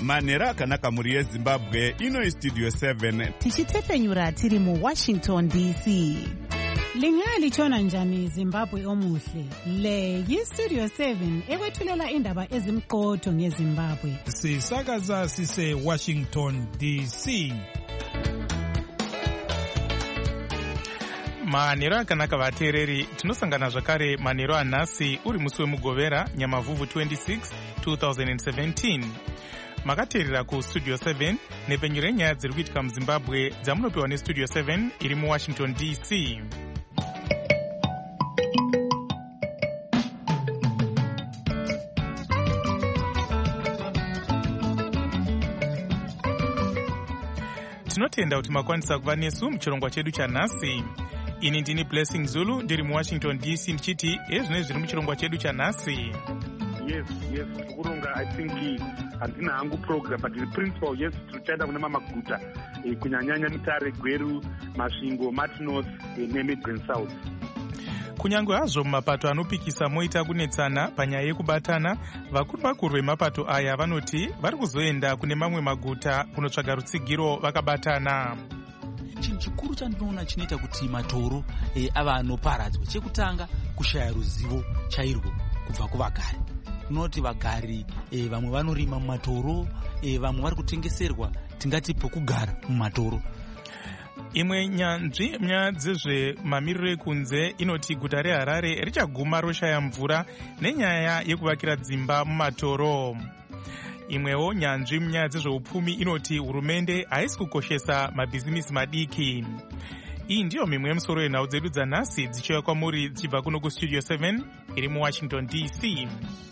manhero akanaka mhuri yezimbabwe. Ino Studio 7 tichitepfenyura tiri muWashington DC. Lingalitshona njani Zimbabwe omuhle? Le yiStudio 7 ekwethulela indaba ezimqotho ngeZimbabwe. Sisakaza sise Washington DC. Manhero akanaka vateereri, tinosangana zvakare manhero anhasi uri musi wemugovera Nyamavhuvhu 26 2017. Makateerera kuStudio 7 nepfenyuro renyaya dziri kuitika muZimbabwe dzamunopiwa neStudio 7 iri muWashington DC. Tinotenda kuti makwanisa kuva nesu muchirongwa chedu chanhasi. Ini ndini Blessing Zulu ndiri muWashington DC ndichiti ezvino zviri muchirongwa chedu chanhasi. Yes, kuronga I think handina hangu program but the principle yes tichaenda kune mamaguta kunyanyanya Mutare, Gweru, Masvingo, Martinus neMidrand South. Kunyange hazvo mumapato anopikisa moita kunetsana panyaya yekubatana, vakuru vemapato aya vanoti vari kuzoenda kune mamwe maguta kunotsvaga rutsigiro vakabatana. Chinhu chikuru chandinoona chinoita kuti matoro ava anoparadzwa, chekutanga kushaya ruzivo chairwo kubva kuvagari. Tinoti vagari vamwe vanorima mumatoro, vamwe vari kutengeserwa tingati pokugara mumatoro. Imwe nyanzvi nyaya dzezvemamiriro ekunze inoti guta reHarare richaguma roshaya mvura nenyaya yekuvakira dzimba mumatoro. Imwewo nyanzvi munyaya dzezveupfumi inoti hurumende haisi kukoshesa mabhizimisi madiki. Iyi ndiyo mimwe yemusoro yenhau dzedu dzanhasi dzichiuya kwamuri dzichibva kuno kuStudio 7 iri muWashington DC.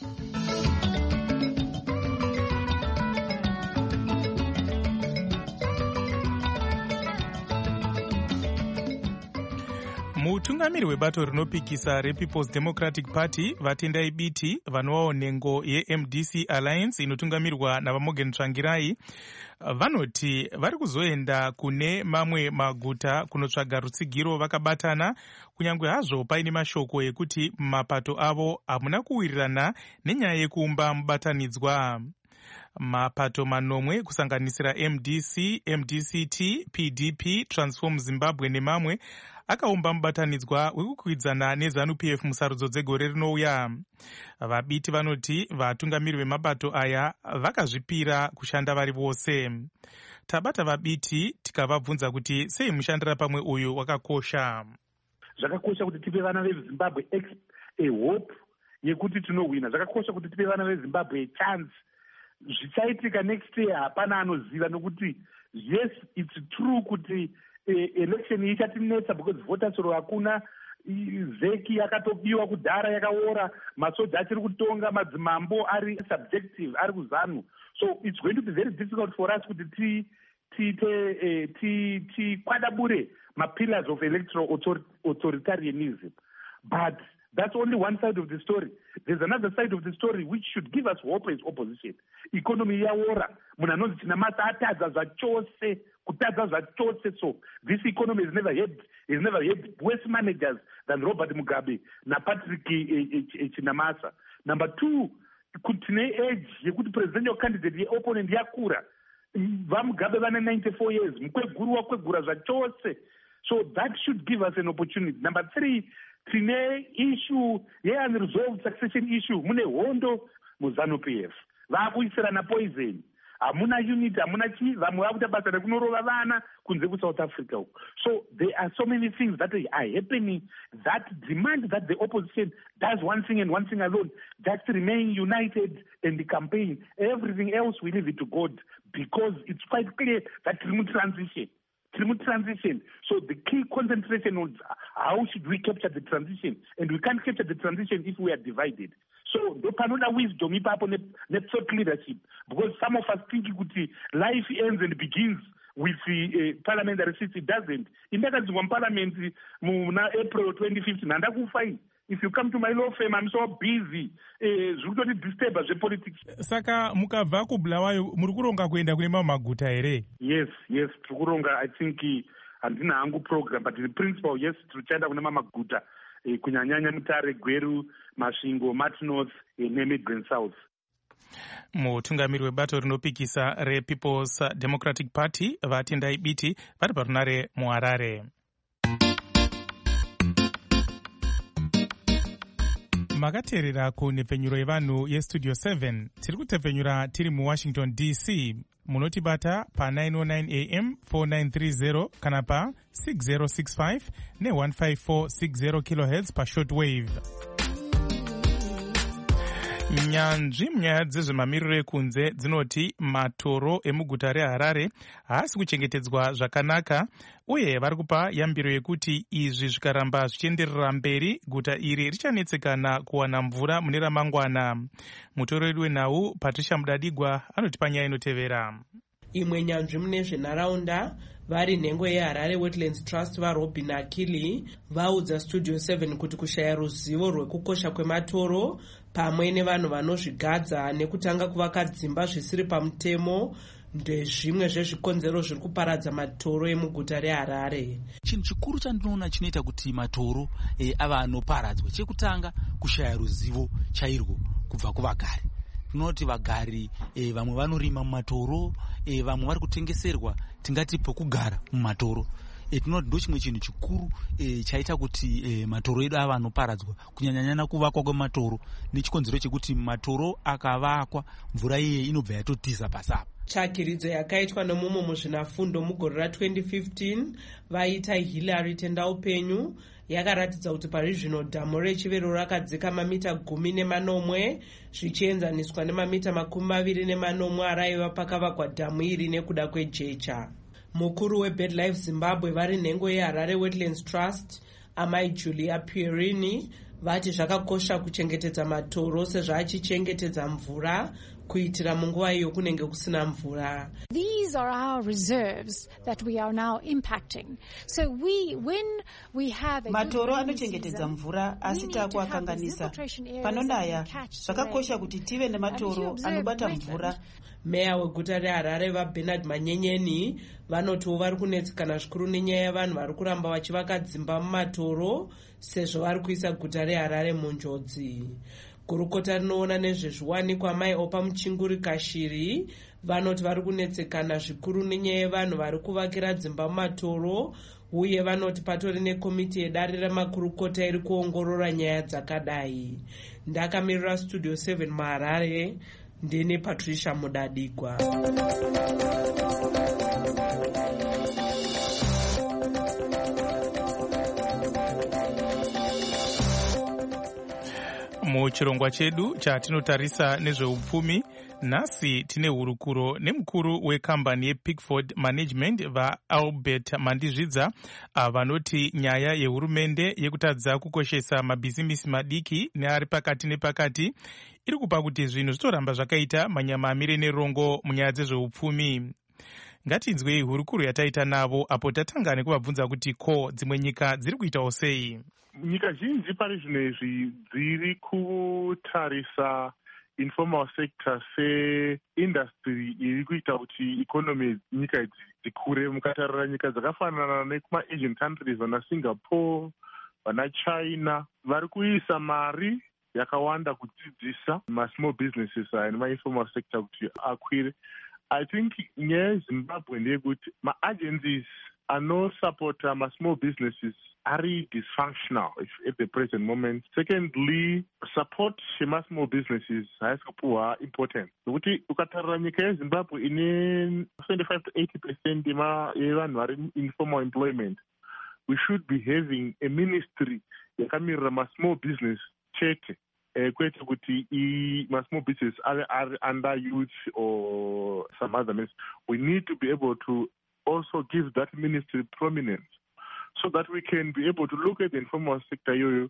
Mutungamiri webato rinopikisa rePeople's Democratic Party vatendai biti vanovawo nhengo yeMDC Alliance inotungamirwa naVaMorgan Tsvangirai vanoti vari kuzoenda kune mamwe maguta kunotsvaga rutsigiro vakabatana, kunyange hazvo paine mashoko ekuti mapato avo hamuna kuwirirana nenyaya yekuumba mubatanidzwa. Mapato manomwe kusanganisira MDC, MDCT, PDP, Transform Zimbabwe nemamwe akaumba mubatanidzwa wekukwidzana neZANU-PF musarudzo dzegore rinouya. Vabiti vanoti vatungamiri vemabato aya vakazvipira kushanda vari vose. Tabata vabiti tikavabvunza kuti sei mushandira pamwe uyu wakakosha. Zvakakosha kuti tipe vana veZimbabwe a hope yekuti tinowina. Zvakakosha kuti tipe vana veZimbabwe a chance. Zvichaitika next year hapana anoziva, nokuti yes it's true kuti election ichatinetsa because voters roll hakuna, zeki yakatobiwa kudhara yakaora, masoja achiri kutonga, madzimambo ari subjective ari kuZANU. So it's going to be very difficult for us kuti tikwadabure ma-pillars of electoral authoritarianism. But that's only one side of the story. There's another side of the story which should give us hope as opposition. Economy yaora, munhu anonzi Chinamasa atadza zvachose, kutadza zvachose. So this economy has never had worse managers than Robert Mugabe na Patrick Chinamasa. Number two, tine age yekuti presidential candidate ye-opponent yakura. VaMugabe vane 94 years, mukweguru wakwegura zvachose. So that should give us an opportunity. Number three, tine issue ye-unresolved succession issue. Mune hondo muZANU-PF. Vakuisirana poison. Hamuna unity, hamuna chi, vamwe vakuita basa rekunorova vana kunze kuSouth Africa. So there are so many things that are happening that demand that the opposition does one thing and one thing alone, just remain united in the campaign. Everything else we leave it to God, because it's quite clear that transition. So the key concentration on how should we capture the transition, and we can't capture the transition if we are divided. So there cannot wisdom ipapo thought leadership, because some of us think life ends and begins with the parliamentary seats. It doesn't. In that parliament April 2015 and that's fine. If you come to my law firm, I'm so busy. Zvikuti disturb the politics. Saka mukabva kuBulawayo muri kuronga kuenda kune maguta here? Yes, tikuronga. I think handina hangu program, but the principle yes tichaenda kune maguta kunyanyanya Mutare, Gweru, Masvingo, Martinus neMidrand South. Mutungamiri webato rinopikisa rePeople's Democratic Party vatendai biti vari parunare muHarare. Makateerera kunhepfenyuro yevanhu yestudio 7 tiri kutepfenyura tiri muWashington DC. Munotibata pa 909 AM 4930 kana pa 6065 ne15460 kHz pa shortwave. Nyanzvi munyaya dzezvemamiriro ekunze dzinoti matoro emuguta reHarare haasi kuchengetedzwa zvakanaka, uye vari kupa yambiro yekuti izvi zvikaramba zvichienderera mberi guta iri richanetsekana kuwana mvura mune ramangwana. Mutoro wedu wenhau Patricia Mudadigwa anotipa nyaya inotevera. Imwe nyanzvi mune zvenharaunda vari nhengo yeHarare Wetlands Trust vaRobin Akili vaudza Studio 7 kuti kushaya ruzivo rwekukosha kwematoro pamwe nevanhu vanozvigadza nekutanga kuvaka dzimba zvisiri pamutemo ndezvimwe zvezvikonzero zviri kuparadza matoro emuguta reHarare. Chinhu chikuru chandinoona chinoita kuti matoro ava anoparadzwa, chekutanga kushaya ruzivo chairwo kubva kuvagari. Tinoti vagari vamwe vanorima mumatoro, vamwe vari kutengeserwa tingati pokugara mumatoro. Tinoti ndo chimwe chinhu chikuru chaita kuti matoro edu ava anoparadzwa, kunyanyanyanya kuvakwa kwematoro nechikonzero chekuti matoro akavakwa mvura iye inobva yatotiza pasapa. Tsvakiridzo yakaitwa nomumwe muzvinafundo mugore ra2015 vaita Hillary Tendaupenyu yakaratidza kuti parizvino dhamu rechivero rakadzika mamita 10 zvichienzaniswa nemamita 20 araiva pakavakwa dhamu iri nekuda kwejecha. Mukuru weBirdlife Zimbabwe vari nhengo yeHarare Wetlands Trust Amai Julia Pierini vati zvakakosha kuchengetedza matoro sezvo achichengetedza mvura kuitira munguva iyo kunenge kusina mvura. These are our reserves that we are now impacting. So when we have matoro anochengetedza mvura asi takuakanganisa. Panonaya zvakakosha kuti tive nematoro anobata mvura. Meya weguta reHarare vaBernard Manyenyeni vanotiwo vari kunetsekana zvikuru nenyaya yavanhu vari kuramba vachivaka dzimba mumatoro sezvo vari kuisa guta reHarare munjodzi. Gurukota rinoona nezvezviwanikwa Mai Opa Muchinguri Kashiri vanoti vari kunetsekana zvikuru nenyaya yavanhu vari kuvakira dzimba mumatoro, uye vanoti patori nekomiti yedare ramakurukota iri kuongorora nyaya dzakadai. Ndakamirira Studio 7 muHarare, ndine Patricia Mudadigwa. Muchirongwa chedu chatinotarisa nezveupfumi, nhasi tine hurukuro nemukuru wekambani yePickford Management vaAlbert Mandizvidza vanoti nyaya yehurumende yekutadza kukoshesa mabhizimisi madiki neari pakati nepakati iri kupa kuti zvinhu zvitoramba zvakaita manyamamire nerongo munyaya dzezveupfumi. Ngatinzwei hurukuro yataita navo apo tatanga nekuvabvunza kuti ko dzimwe nyika dziri kuitawo sei. Nyika zhinji pari zvino izvi dziri kutarisa informal sector seindustry iri kuita kuti economy nyika idzi dzikure. Mukatarira nyika dzakafanana nekuma-Asian countries vana Singapore, vana China vari kuisa mari yakawanda kudzidzisa ma-small businesses nema-informal sector kuti akwire. I think nyaya yeZimbabwe ndeyekuti ma-agencies anosupporta ma-small businesses are dysfunctional at the present moment. Secondly, support shema-small businesses has kupuwa importance. Nokuti ukatarira nyika yeZimbabwe ine 75 to 80% yevanhu vari informal employment. We should be having a ministry yakamirira ma-small business chete. Kwete kuti ma-small business are under youth or some other means. We need to be able to also give that ministry prominence so that we can be able to look at the informal sector yoyo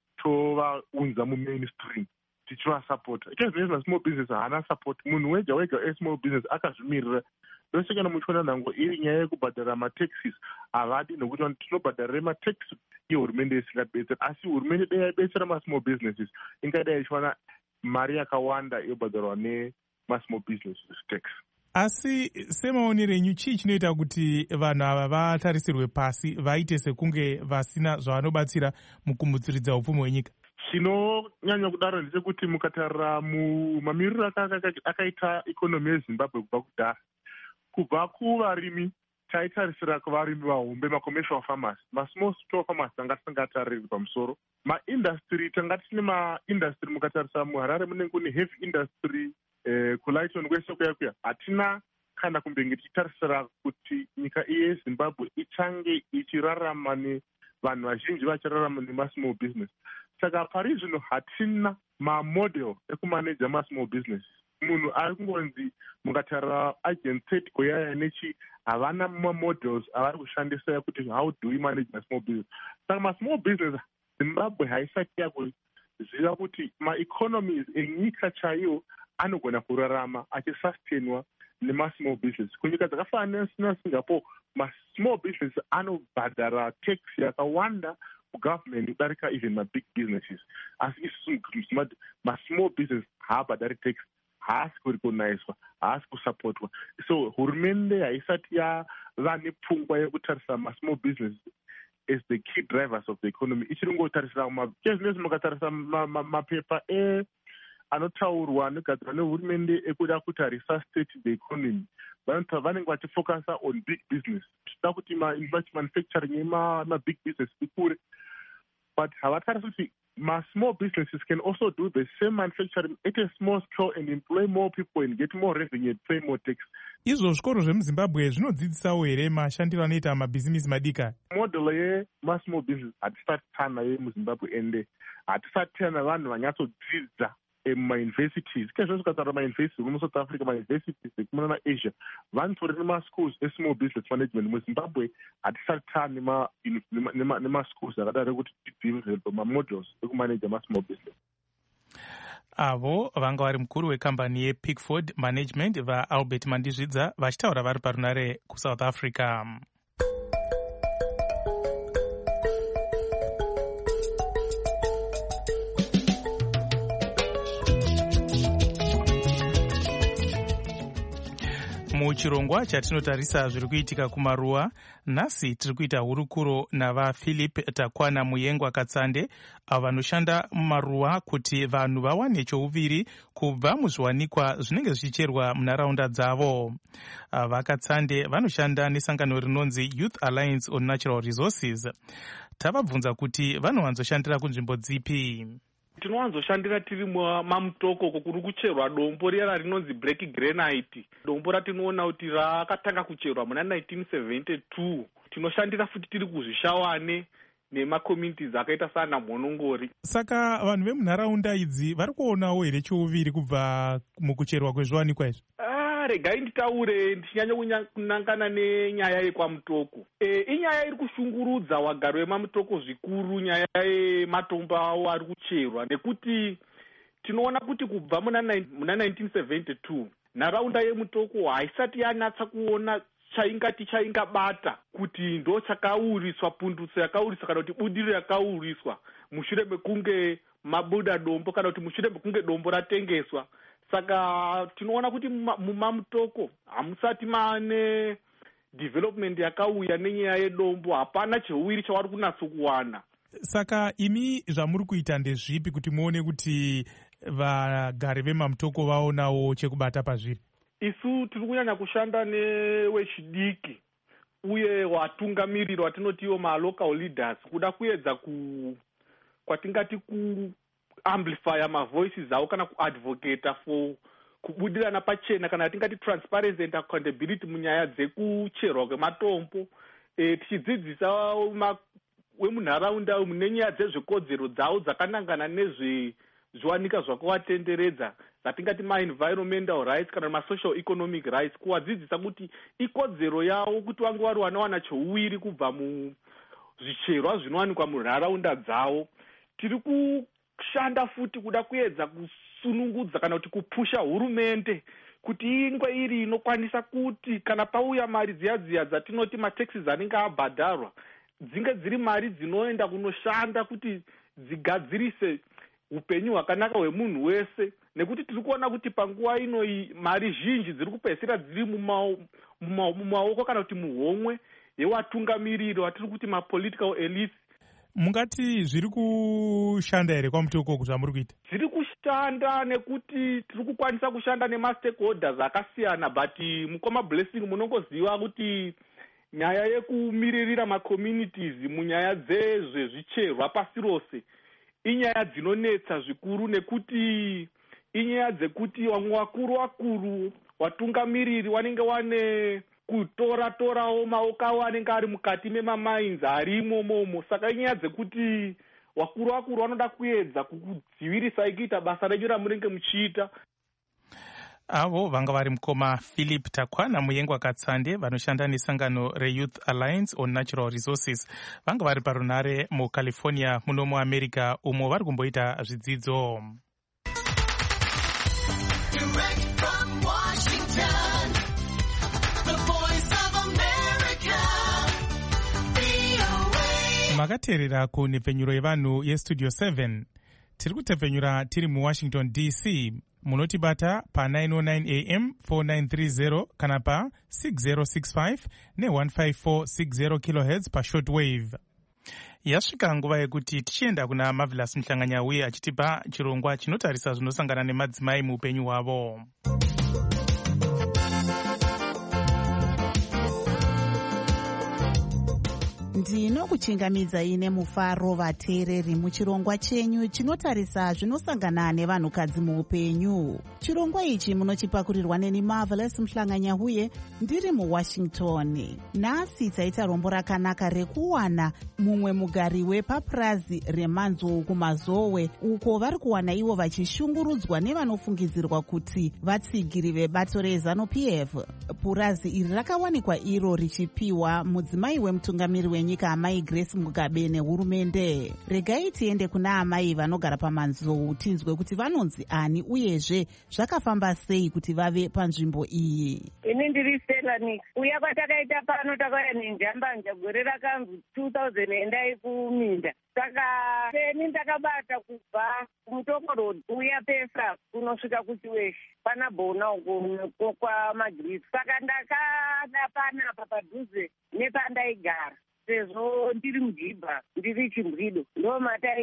tovaunza mu-mainstream tichivasupporta. Ikazi ma-small business haana support. Munhu wega wega e-small business akazvimirira. Ndosekana muchiona nhango iri nyaya yekubhadhara ma-taxes havadi nokuti tinobhadharire ma-taxes yehurumende isingabetsera, asi hurumende dai yaibetsera ma-small businesses ingadai ichiwana mari yakawanda yobhadharwa ne-ma-small businesses tax. Asi semaonero enyu chii chinoita kuti vanhu ava vatarisirwe pasi vaite sekunge vasina zvavanobatsira mukumutsiridza upfumi hwenyika? chinonyanya kudaro ndechekuti mukatarira mamiriro akaita ikonomi yezimbabwe kubva kudhara, kubva kuvarimi taitarisira kuvarimi vahombe, macommercial farmers, masmall store farmers tanga tisingatariri pamusoro. Maindustry tanga tine maindustry, mukatarisa muHarare munenge kune heavy industry, kuLighton kwese kuya hatina kana kumbenge tichitarisira kuti nyika yezimbabwe ichange ichirarama nevanhu vazhinji vachirarama nemasmall business. Saka pari zvino hatina mamodel ekumaneja masmall business. Munhu ari kungonzi mukatarira agent goyaya nechi havana mamodels avari kushandisa ekuti how do we manage masmall business. Saka masmall business zimbabwe haisati yakuziva kuti maeconomies enyika chaiwo anogona kurarama achisustainwa nemasmall business. Kunyika dzakafanana naSingapore, masmall business anobhadhara tax yakawanda kugovernment kudarika even mabig businesses. Asi isusu masmall business haabhadhari tax, haasi kurecognizwa, haasi kusupportwa. So hurumende haisati yava nepfungwa yekutarisa masmall business as the key drivers of the economy. Ichiri ngotarisira kezvinezvi mukatarisa mapepa anotaurwa anogadzirwa nehurumende ekuda kuti resuscitate the economy, vanenge vachifocusa on big business, tichida kuti manufacturing yemabig business ikure, but havatarisi kuti small businesses can also do the same manufacturing at a small scale and employ more people and get more revenue and pay more tax. Izvo zvikoro zvemuzimbabwe zvinodzidzisawo here mashandiro anoita mabhizinisi madika? Model yemasmall business hatisati tanayo muzimbabwe ende hatisati tana vanhu vanyatsodzidza mumauniversities. Kezvo zvikatarira mauniversities muSouth Africa, mauniversities ekumuna naAsia vanotori nemaschools esmall business management. Muzimbabwe hatisati tane nemaschools akadaro kuti tidevelop mamodels ekumaneja masmall business. Avo vanga vari mukuru wekambani yePickford Management vaAlbert Mandizvidza vachitaura vari parunare kuSouth Africa. Muchirongwa chatinotarisa zviri kuitika kumaruwa, nhasi tiri kuita hurukuro navaPhilip Takwana Muyengwa Katsande avo vanoshanda mumaruwa kuti vanhu vawane chouviri kubva muzviwanikwa zvinenge zvichicherwa munharaunda dzavo. VaKatsande vanoshanda nesangano rinonzi Youth Alliance on Natural Resources. Tavabvunza kuti vanowanzoshandira kunzvimbo dzipi. Tinowanzoshandira tiri mamutoko kuri kucherwa dombo riya rinonzi black granite, dombo ratinoona kuti rakatanga kucherwa muna 1972. Tinoshandira futi tiri kuzvishawane nemacommunities akaita sana Mhonongori. Saka vanhu vemunharaunda idzi vari kuonawo here chouviri kubva mukucherwa kwezviwanikwa izvi? Regai nditaure ndichinyanya kunangana nenyaya yekwamutoko. Inyaya iri kushungurudza wagari wemamutoko zvikuru, nyaya yematombo awo ari kucherwa, nekuti tinoona kuti kubva muna 1972 nharaunda yemutoko haisati yanatsa kuona chaingabata kuti ndo chakauriswa, pundutso yakauriswa kana kuti budiriro yakauriswa mushure mekunge mabuda dombo kana kuti mushure mekunge dombo ratengeswa. Saka tinoona kuti mumamutoko hamusati maane development yakauya nenyaya yedombo, hapana cheuwiri chavari kunatsokuwana. Saka imi zvamuri kuita ndezvipi kuti muone kuti vagari vemamutoko vaonawo chekubata pazviri? Isu tiri kunyanya kushanda newechidiki uye watungamiriri watinotiwo malocal leaders kuda kuedza kwatingati amplify mavoices awo kana kuadvocate for kubudirana pachena kana tingati transparency and accountability munyaya dzekucherwa kwematombo, tichidzidzisa wemunharaunda munenyaya dzezvekodzero dzawo dzakanangana nezviwanika zvakavatenderedza zatingati ma-environmental rights kana ma-social economic rights, kuvadzidzisa kuti ikodzero yavo kuti vange vari vanowana chouwiri kubva muzvicherwa zvinowanikwa munharaunda dzavo. Tiri kushanda futi kuda kuedza kusunungudza kana kuti kupusha hurumende kuti ingwe iri inokwanisa kuti kana pauya mari dziya dzatinoti mataxes anenge abhadharwa dzinge dziri mari dzinoenda kunoshanda kuti dzigadzirise upenyu hwakanaka hwemunhu wese, nekuti tiri kuona kuti panguva ino mari zhinji dziri kupedzisira dziri mumaoko kana kuti muhomwe yewatungamiriri watiri kuti mapolitical elites. mungati zviri kushanda here kwamuti ukoko zvamuri kuita? Zviri kushanda nekuti tiri kukwanisa kushanda nemastakeholders akasiyana, but mukoma Blessing munongoziva kuti nyaya yekumiririra macommunities munyaya dzezvezvicherwa pasi rose inyaya dzinonetsa zvikuru, nekuti inyaya dzekuti vamwe vakuru vatungamiriri vanenge wane kutorawo maoko avo anenge ari mukati memamines ari imomo. Saka inyaya dzekuti vakuru vanoda kuedza kudzivirisa ikuita basa renyu ramunenge muchiita. Avo vanga vari mukoma Philip Takwana Muyengwa Katsande vanoshanda nesangano reYouth Alliance on Natural Resources. Vanga vari parunare muCalifornia muno muAmerica umo vari kumboita zvidzidzo. Makateerera kunhepfenyuro yevanhu yestudio 7. Tiri kutepfenyura tiri muWashington DC. Munotibata pa 909 AM 4930 kana pa 6065 ne15460 kHz pa shortwave. Yasvika nguva yekuti tichienda kuna Marvelous Mhlanganyauye achitipa chirongwa chinotarisa zvinosangana nemadzimai muupenyu hwavo. Ndinokuchingamidzai nemufaro vateereri muchirongwa chenyu chinotarisa zvinosangana nevanhukadzi muupenyu. Chirongwa ichi munochipakurirwa neni Marvelous Mhlanganyauye ndiri muWashington. Nhasi taita rombo rakanaka rekuwana mumwe mugari wepapurazi remanzou kumazowe, uko vari kuwana ivo vachishungurudzwa nevanofungidzirwa kuti vatsigiri vebato reZANU-PF. Purazi iri rakawanikwa iro richipiwa mudzimai wemutungamiri wenyika amai Grace Mugabe nehurumende. Regai tiende kuna amai vanogara pamanzou tinzwe kuti vanonzi ani uyezve zvakafamba sei kuti vave panzvimbo iyi. Ini ndiri Stella Nix. Uya kwatakaita pano takauya nenjambanja gore rakanzi 2000 endai kuminda. Saka peni ndakabata kubva kuMutoko Road uya pesa kunosvika kuChiweshi pana bona uko kwa Magirisi. Saka ndakada panapa padhuze nepandaigara. Sezvo ndiri mujibha ndiri Chimbwido ndo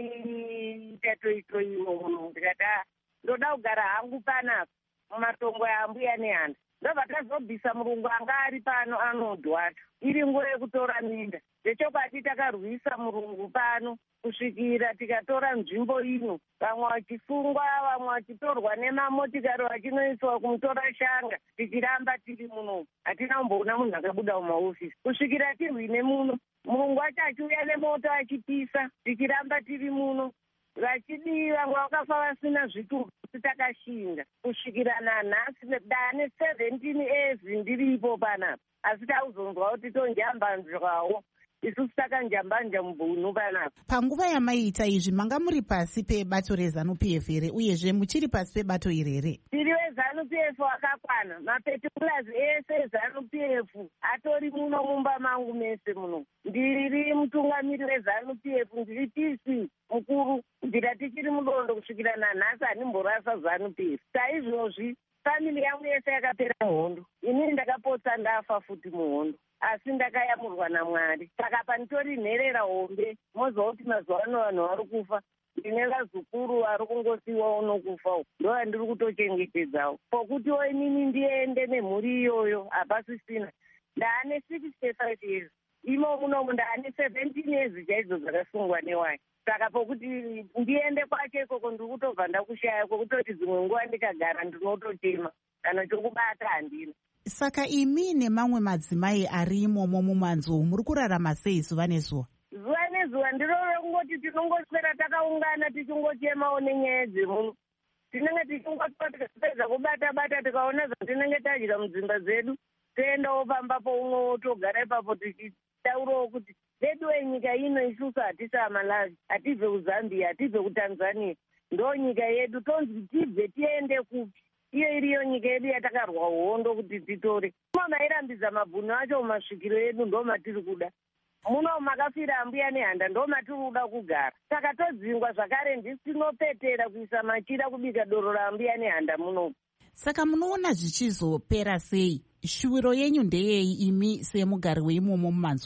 mataiita toitoiwo muno ndikati ndoda kugara hangu panapa mumatongo ambuya nehanda. Ndobva tazobvisa murungu anga ari pano anodhwata iri nguva yekutora minda. Zvechokwadi takarwisa murungu pano kusvikira tikatora nzvimbo ino, vamwe vachisungwa, vamwe vachitorwa nemamotikari vachinoiswa kumutora shanga. Tichiramba tiri muno, hatina kumboona munhu akabuda mumaofisi kusvikira tirwine muno. Murungu wacho achiuya nemoto achipisa, tichiramba tiri muno. Vachidi vamwe vakafa vasina zvitubu takashinga kusvikira nanhasi dane 17 ezi ndiripo panapa, asi tauzonzwa kuti tonjambanzwawo isusu takanjambanja mubhunu panapa. Panguva yamaiita izvi manga muri pasi pebato reZANU-PF here uyezve muchiri pasi pebato iri here? Tiri weZANU-PF wakakwana, mapetikulasi ese eZANU-PF atori muno mumba mangu mese muno. Ndiri mutungamiri weZANU-PF, ndiri PC mukuru, ndira tichiri mudondo kusvikira nanhasi handimborasa ZANU-PF. Saizvozvi famili yangu yese yakapera hondo, inini ndakapotsa ndafa futi muhondo, asi ndakayamurwa naMwari. Saka panitori nherera hombe moziva kuti mazuva ano vanhu vari kufa, ndine vazukuru vari kungosiwa unokufa, ndova ndiri kutochengetedzawo pokutiwo inini ndiende nemhuri iyoyo hapasisina. Ndaane 65 years, imo munomu ndaane 17 years chaidzo dzakasungwa newai. Saka pokuti ndiende kwacho ikoko ndiri kutobva ndakushaya kwokutoti dzimwe nguva ndikagara ndinototema kana chokubata handina. Saka imi nemamwe madzimai ari imomo mumanzou muri kurarama sei zuva nezuva? Zuva nezuva ndirove kungoti tinongoswera takaungana tichingochemawo nenyaya dzemuno. Tinenge tichingotwa tikapedza kubata-bata tikaona zvatinenge tadya mudzimba dzedu toendawo pamba poumwe wotogara ipapo tichitaurawo kuti vedu wenyika ino isusu hatisi aMalawi, hatibve kuZambia, hatibve kuTanzania, ndo nyika yedu, tonzi tibve tiende kupi? Iyo iriyo nyika yedu yatakarwa hondo kuti titore. Muno mairambidza mabhunu acho mumasvikiro edu ndo matiri kuda. Muno makafira ambuya nehanda ndo matiri kuda kugara. Saka todzingwa zvakare ndisinopetera kuisa machira kubika doro raambuya nehanda muno. Saka munoona zvichizopera sei? Shuviro yenyu ndeyei imi semugari weimomo mumanzou?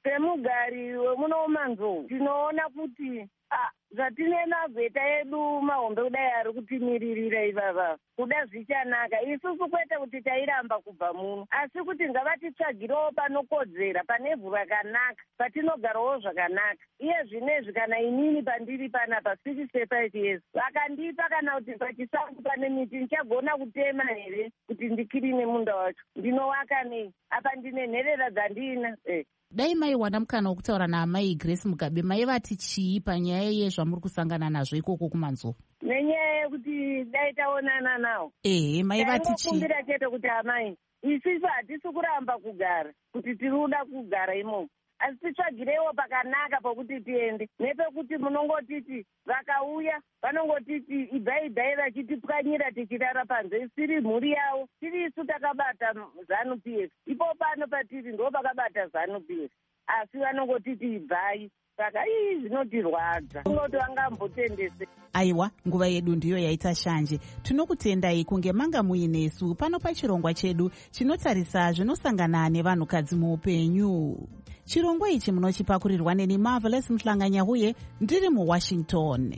semugari wemuno Manzou tinoona kuti zvatine mabheta edu mahombe kudai ari kutimiririra ivava kuda zvichanaka. Isusu kwete kuti tairamba kubva muno, asi kuti ngavatitsvagirewo panokodzera, panevhu rakanaka, patinogarawo zvakanaka. Iye zvinezvi kana inini pandiri panapa 65 years vakandipa kana kuti pachisango pane miti ndichagona kutema here kuti ndikirine munda wacho, ndinovaka nei? Apa ndine nherera dzandina. Dai maiwana mukana wokutaura naamai Grace Mugabe, maivati chii panyaya yezvamuri kusangana nazvo ikoko kuManzou? Nenyaya yekuti dai taonana nawo, maivati chii? Kumbira chete kuti amai, isisu hatisi kuramba kugara kuti tiriuda kugara imomo, asi titsvagirewo pakanaka pokuti tiende, nepekuti munongotiti vakauya vanongotiti ibhai vachitipwanyira tichirara panze, siri mhuri yavo, tiri isu takabata ZANU-PF, ipo pano patiri ndo pakabata ZANU-PF, asi vanongotiti ibhai. Saka zvinotirwadza kungoti vangambotendese. Aiwa, nguva yedu ndiyo yaita shanje. Tinokutendai kunge manga muinesu pano pachirongwa chedu chinotarisa zvinosangana nevanhukadzi muupenyu. Chirongwa ichi munochipakurirwa neni Marvelous Mhlanganyahuye, ndiri muWashington.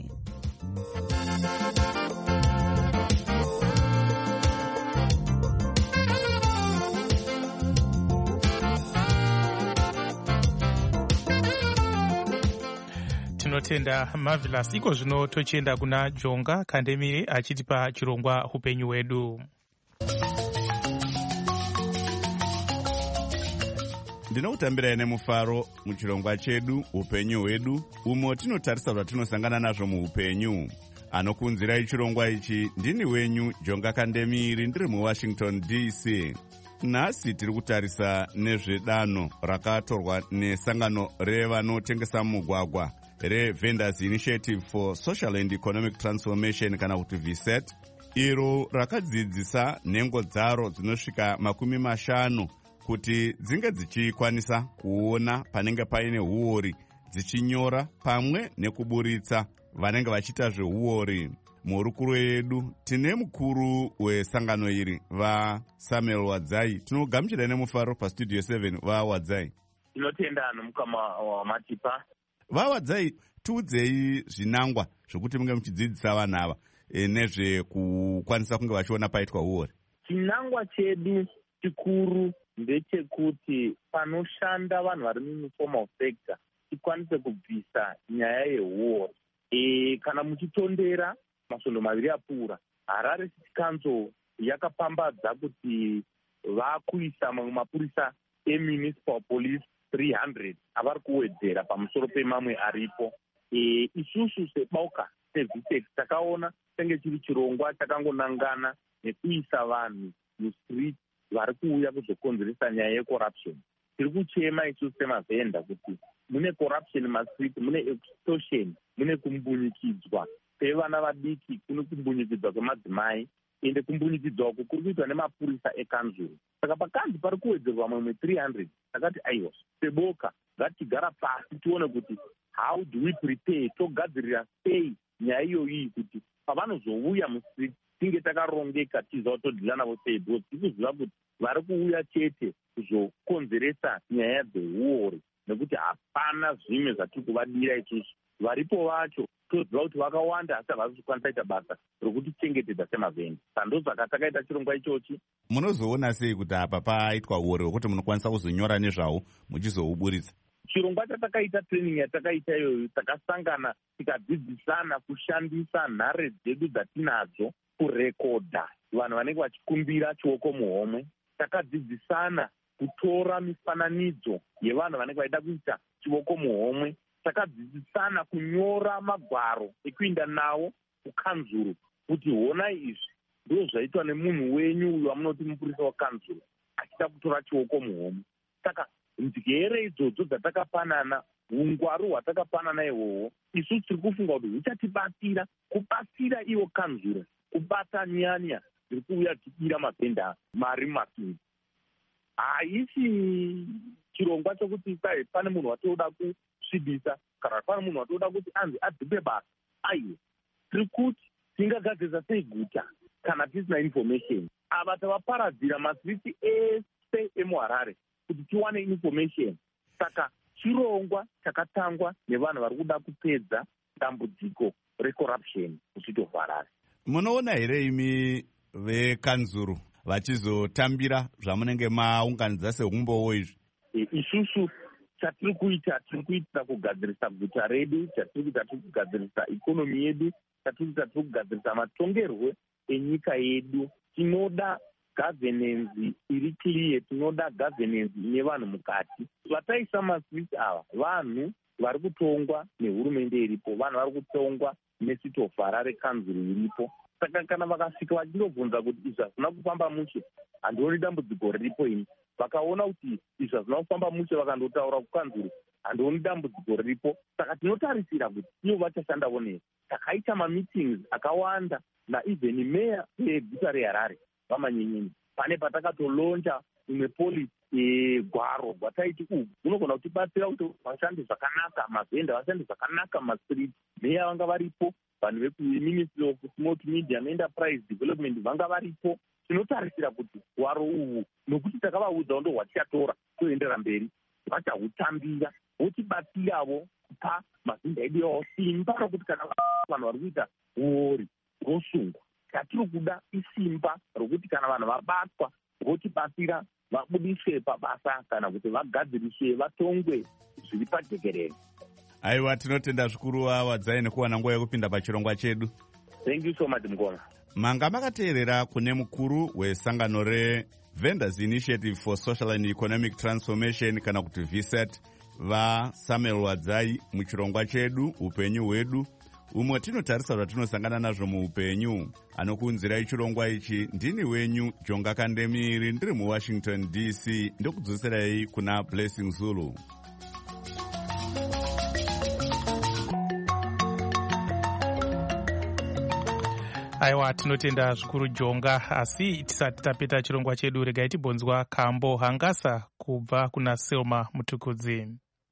Tinotenda Marvelous. Iko zvino tochienda kuna Jonga Kandemire achitipa chirongwa upenyu hwedu. Ndinokutambirai nemufaro muchirongwa chedu upenyu hwedu, umo tinotarisa zvatinosangana nazvo muupenyu. Anokunzirai chirongwa ichi ndini wenyu Jonga Kandemire, ndiri muWashington DC. Nhasi tiri kutarisa nezvedanho rakatorwa nesangano revanotengesa mugwagwa reVendors Initiative for Social and Economic Transformation kana kuti VSET, iro rakadzidzisa nhengo dzaro dzinosvika 50 kuti dzinge dzichikwanisa kuona panenge paine huori, dzichinyora pamwe nekuburitsa vanenge vachiita zveuori. Muhurukuro yedu tine mukuru wesangano iri, vaSamuel Wadzai. Tinogamuchira nemufaro pastudio 7. vaWadzai. Tinotenda nomukama wamatipa. vaWadzai, tiudzei zvinangwa zvokuti munge muchidzidzisa vanhu ava nezvekukwanisa kunge vachiona paitwa uori. Chinangwa chedu chikuru ndechekuti panoshanda vanhu vari muinformal sector tikwanise kubvisa nyaya yeuori. Kana muchitondera masvondo 2 apfuura, Harare City Council yakapambadza kuti vakuisa mamwe mapurisa emunicipal police 300 avari kuwedzera pamusoro pemamwe aripo. Isusu sebauka seVitex takaona senge chiri chirongwa chakangonangana nekuisa vanhu mustreet vari kuuya kuzokonzeresa nyaya yecorruption. Tiri kuchema isusu semavhenda kuti mune corruption mastreet, mune extortion, mune kumbunyikidzwa kwevana vadiki, kune kumbunyikidzwa kwemadzimai, ende kumbunyikidzwa uku kuri kuitwa nemapurisa ekanzuru. Saka pakanzi pari kuwedzerwa mamwe 300. Takati aiwa, seboka ngatigara pasi tione kuti how do we prepare, togadzirira sei nyaya iyoyi kuti pavanozouya mustreet tinge takarongeka, tiziva todhila navo sei, because tikuziva kuti vari kuuya chete kuzokonzeresa nyaya dzeuori, nekuti hapana zvimwe zvatiri kuvadira isusu. Varipo vacho toziva kuti vakawanda asi havasi kukwanisa ita basa rokutichengetedza semavhenda. Saka saka takaita chirongwa ichochi. Munozoona sei kuti apa paitwa uori hwekuti munokwanisa kuzonyora nezvawo muchizouburitsa? Chirongwa chatakaita, training yatakaita iyoyo, takasangana tikadzidzisana kushandisa nhare dzedu dzatinadzo kurekodha vanhu vanenge vachikumbira chioko muhomwe. Takadzidzisana kutora mifananidzo yevanhu vanenge vaida kuita chioko muhomwe. Takadzidzisana kunyora magwaro ekuinda nawo kukanzuru kuti honai izvi ndizvo zvaitwa nemunhu wenyu uyu wamunoti mupurisa wakanzuru achida kutora chioko muhomwe. Saka njere idzodzo dzatakapanana, ungwaru hwatakapanana ihwohwo, isu tiri kufunga kuti huchatibatsira kubatsira iwo kanzuru kubata nyanya dziri kuuya dzichibira mavhenda mari makingi. Haisi chirongwa chokuti pane munhu watoda kusvibisa kana pane munhu watoda kuti anzi adzipe basa. Aiwe, tiri kuti tingagadzirisa sei guta kana tisina information? Ava tavaparadzira masiriti ese emuHarare kuti tiwane information. Saka chirongwa chakatangwa nevanhu vari kuda kupedza dambudziko recorruption muCity Harare. Munoona here imi vekanzuru vachizotambira zvamunenge maunganidza seumbowo izvi? Isusu chatiri kuita, tiri kuitira kugadzirisa guta redu, chatiri kuita tiri kugadzirisa ikonomi yedu, chatiri kuita tiri kugadzirisa matongerwo enyika yedu. Tinoda governance iri clear, tinoda governance ine vanhu mukati. Vataisa maswitch ava vanhu vari kutongwa nehurumende iripo, vanhu vari kutongwa neCity of Harare kanzuru iripo. Saka kana vakasvika vachindobvunza kuti izvi hazvina kufamba mushe, handioni dambudziko riripo ini. Vakaona kuti izvi hazvina kufamba mushe vakandotaura kukanzuru, handioni dambudziko riripo. Saka tinotarisira kuti ivo vachashandawo nesu. Takaita mameetings akawanda naevhen meya yeguta reHarare vamanyenyeni. Pane patakatolonja imwe polisi gwaro gwataiti ugu unogona kutibatsira kuti vashande zvakanaka, mavhenda vashande zvakanaka mastreet. Meya vanga varipo, vanhu veku-Ministry of Smart Media and Enterprise Development vanga varipo. Tinotarisira kuti gwaro uhu, nokuti takavaudza ndo hwatichatora toendera mberi, vachahutambira votibatsiravo kupa mavhenda edu yawo simba rokuti kana vanhu vari kuita uori rosungwa. Chatiri kuda isimba rokuti kana vanhu vabatwa votibatsira vabudiswe pabasa kana kuti vagadziriswe vatongwe zviri pajekerere. Aiwa, tinotenda zvikuru wadzai nekuwana nguva yekupinda pachirongwa chedu. Thank you so much Mukoma. Manga makateerera kune mukuru wesangano reVendors Initiative for Social and Economic Transformation kana kuti VSET vaSamuel Wadzai muchirongwa chedu upenyu hwedu, umwe tinotarisa zvatinosangana nazvo muupenyu. Anokuunzirai chirongwa ichi ndini wenyu Jonga Kandemiri, ndiri muWashington DC, ndokudzoserai kuna Blessing Zulu. Aiwa, tinotenda zvikuru Jonga. Asi tisati tapeta chirongwa chedu, regai tibonzwa Kambo Hangasa kubva kuna Selma Mutukudzi.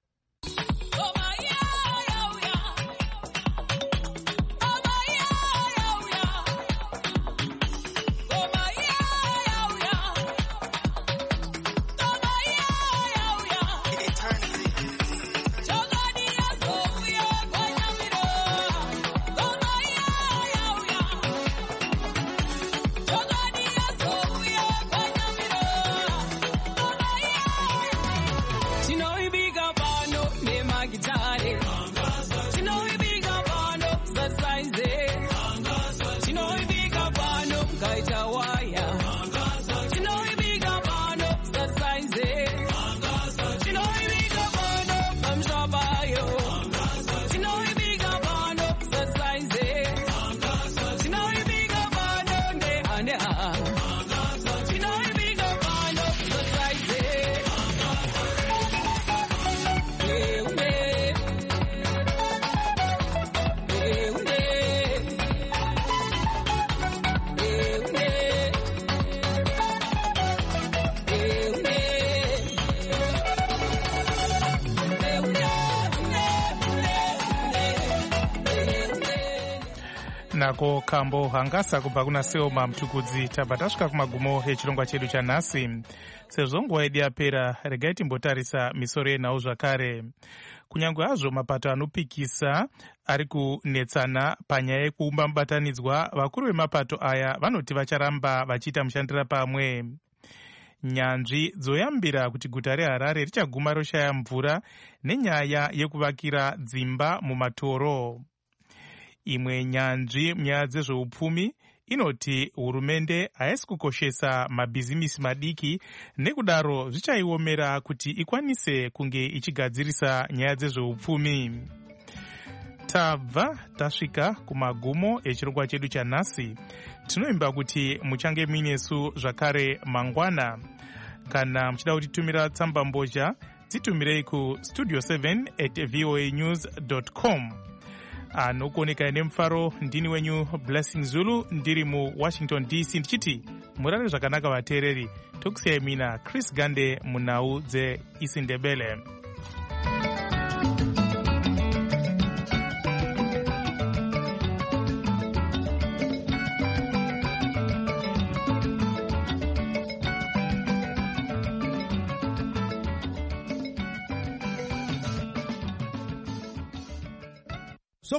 Nako Kambo Hangasa kubva kuna Selma Mutukudzi. Tabva tasvika kumagumo echirongwa chedu chanhasi. Sezvo nguva yedu yapera, regai timbotarisa misoro yenhau zvakare. Kunyange hazvo mapato anopikisa ari kunetsana panyaya yekuumba mubatanidzwa, vakuru vemapato aya vanoti vacharamba vachiita mushandira pamwe. Nyanzvi dzoyambira kuti guta reHarare richaguma roshaya mvura nenyaya yekuvakira dzimba mumatoro. Imwe nyanzvi munyaya dzezveupfumi inoti hurumende haisi kukoshesa mabhizimisi madiki, nekudaro zvichaiomera kuti ikwanise kunge ichigadzirisa nyaya dzezveupfumi. Tabva tasvika kumagumo echirongwa chedu chanhasi. Tinoimba kuti muchange muinesu zvakare mangwana. Kana muchida kutitumira tsamba mbozha, dzitumirei ku studio7@voanews.com. Anokuoneka nemufaro, ndini wenyu Blessing Zulu, ndiri muWashington DC, ndichiti murare zvakanaka vateereri. Tokusiyai mina Chris Gande munhau dzeIsindebele.